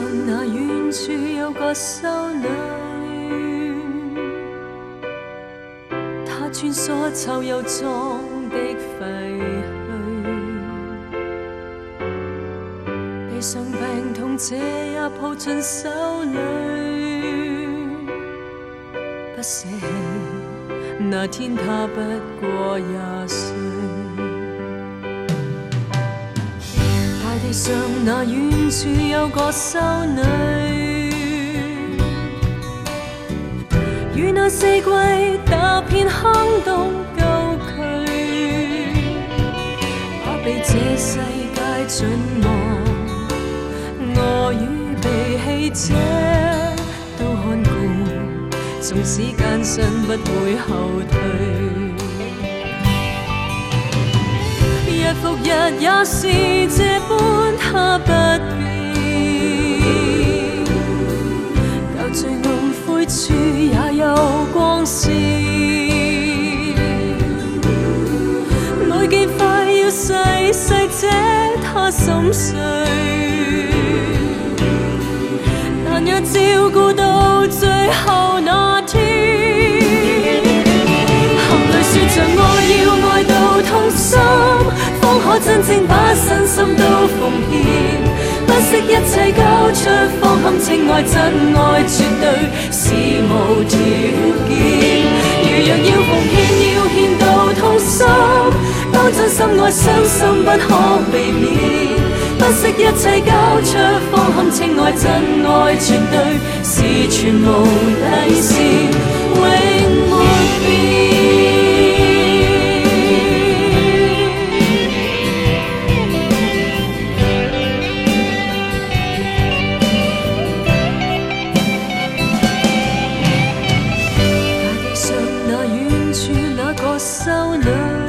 那遠處有個修女，她穿梭臭又髒的廢墟，地上病痛者也抱進手裏，不捨棄。那天她不過20歲。地上那遠處有個修女，與那四季踏遍坑洞舊渠，把被這世界盡忘，我與被棄者都看顧，縱使艱辛不會後退。日復日也是這般，他不變。舊罪惡灰處也有光線，每記快要逝世者他心碎，但也照顧到最後那天。含淚說着我要愛到痛心，方可真正把身心都奉獻，不惜一切交出，方堪稱愛真愛絕對是無條件。如若要奉獻，要獻到痛心，當真心愛傷心不可避免，不惜一切交出，方堪稱愛真愛絕對是全無底線，永沒變。修女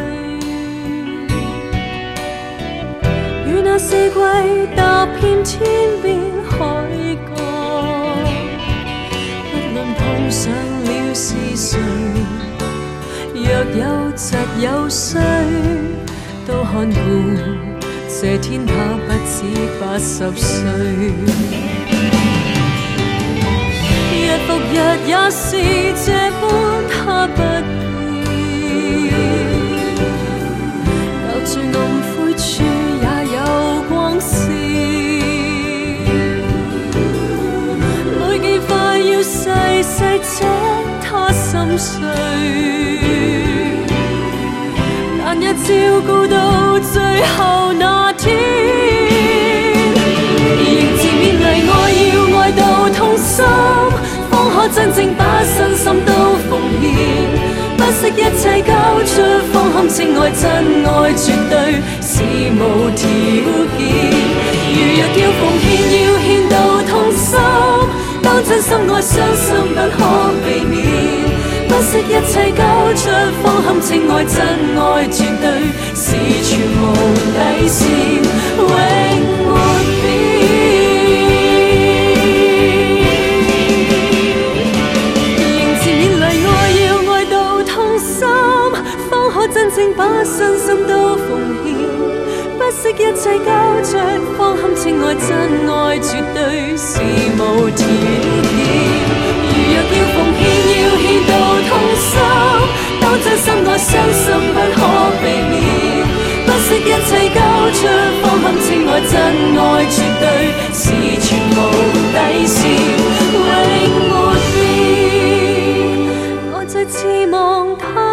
與那四季踏遍天邊海角，不論碰上了是誰，若有疾有衰，都看顧這天他不止80歲。日復日也是這般，他不最暗灰處也有光線，每記快要逝世者他心碎，但也照顧到最後那天。仍自勉勵我要愛到痛心，方可真正把身心都奉獻，不惜一切交出，方堪稱愛真愛絕對是無條件。如若要奉獻，要獻到痛心，當真心愛傷心不可避免，不惜一切交出，方堪稱愛真愛絕對是全無底線，永沒變。真正把身心都奉獻，不惜一切交出，方堪稱愛真愛絕對是無條件。如若要奉獻，要獻到痛心，當真心愛傷心不可避免，不惜一切交出，方堪稱愛真愛絕對是全無底線，永沒變。我在痴望他